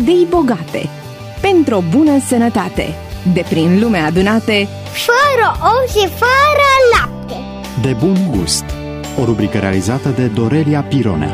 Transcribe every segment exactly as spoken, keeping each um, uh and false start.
idei bogate, pentru o bună sănătate, de prin lume adunate, fără ou și fără lapte. De bun gust. O rubrică realizată de Dorelia Pirone.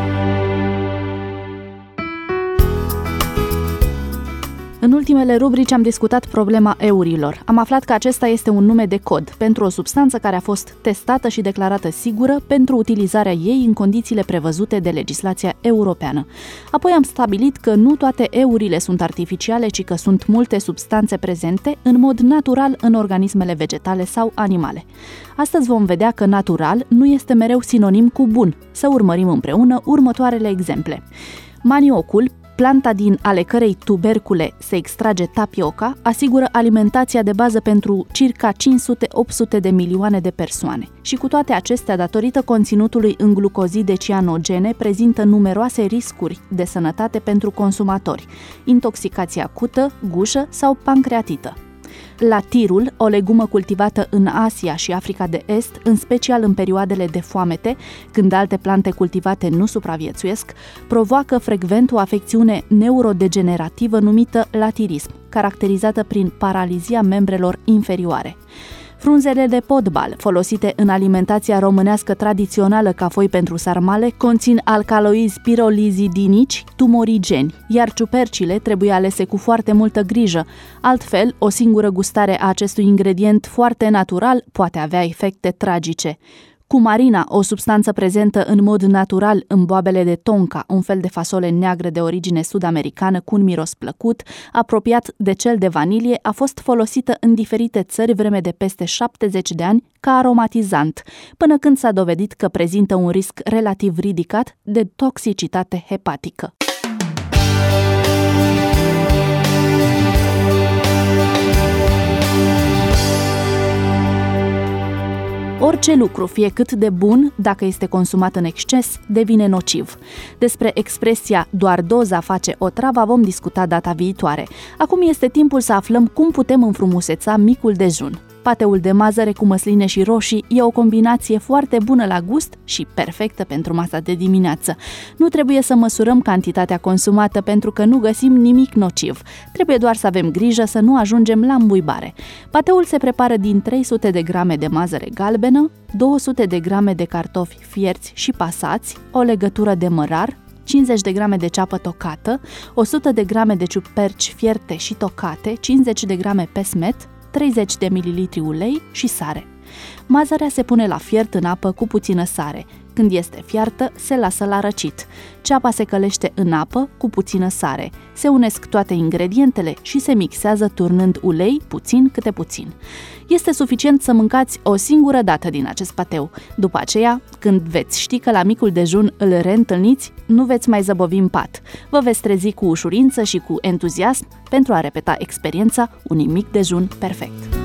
În ultimele rubrici am discutat problema eurilor. Am aflat că acesta este un nume de cod pentru o substanță care a fost testată și declarată sigură pentru utilizarea ei în condițiile prevăzute de legislația europeană. Apoi am stabilit că nu toate eurile sunt artificiale, ci că sunt multe substanțe prezente în mod natural în organismele vegetale sau animale. Astăzi vom vedea că natural nu este mereu sinonim cu bun. Să urmărim împreună următoarele exemple. Maniocul, planta din ale cărei tubercule se extrage tapioca, asigură alimentația de bază pentru circa cinci sute - opt sute de milioane de persoane. Și cu toate acestea, datorită conținutului în glucozide cianogene, prezintă numeroase riscuri de sănătate pentru consumatori: intoxicație acută, gușă sau pancreatită. Latirul, o legumă cultivată în Asia și Africa de Est, în special în perioadele de foamete, când alte plante cultivate nu supraviețuiesc, provoacă frecvent o afecțiune neurodegenerativă numită latirism, caracterizată prin paralizia membrelor inferioare. Frunzele de potbal, folosite în alimentația românească tradițională ca foi pentru sarmale, conțin alcaloizi pirolizidinici tumorigeni, iar ciupercile trebuie alese cu foarte multă grijă. Altfel, o singură gustare a acestui ingredient foarte natural poate avea efecte tragice. Cumarina, o substanță prezentă în mod natural în boabele de tonka, un fel de fasole neagră de origine sud-americană cu un miros plăcut, apropiat de cel de vanilie, a fost folosită în diferite țări vreme de peste șaptezeci de ani ca aromatizant, până când s-a dovedit că prezintă un risc relativ ridicat de toxicitate hepatică. Orice lucru, fie cât de bun, dacă este consumat în exces, devine nociv. Despre expresia "doar doza face otrava" vom discuta data viitoare. Acum este timpul să aflăm cum putem înfrumuseța micul dejun. Pateul de mazăre cu măsline și roșii e o combinație foarte bună la gust și perfectă pentru masa de dimineață. Nu trebuie să măsurăm cantitatea consumată pentru că nu găsim nimic nociv. Trebuie doar să avem grijă să nu ajungem la îmbuibare. Pateul se prepară din trei sute de grame de mazăre galbenă, două sute de grame de cartofi fierți și pasați, o legătură de mărar, cincizeci de grame de ceapă tocată, o sută de grame de ciuperci fierte și tocate, cincizeci de grame pesmet, treizeci de mililitri ulei și sare. Mazărea se pune la fiert în apă cu puțină sare. Când este fiartă, se lasă la răcit. Ceapa se călește în apă cu puțină sare. Se unesc toate ingredientele și se mixează turnând ulei puțin câte puțin. Este suficient să mâncați o singură dată din acest pateu. După aceea, când veți ști că la micul dejun îl reîntâlniți, nu veți mai zăbovi în pat. Vă veți trezi cu ușurință și cu entuziasm pentru a repeta experiența unui mic dejun perfect.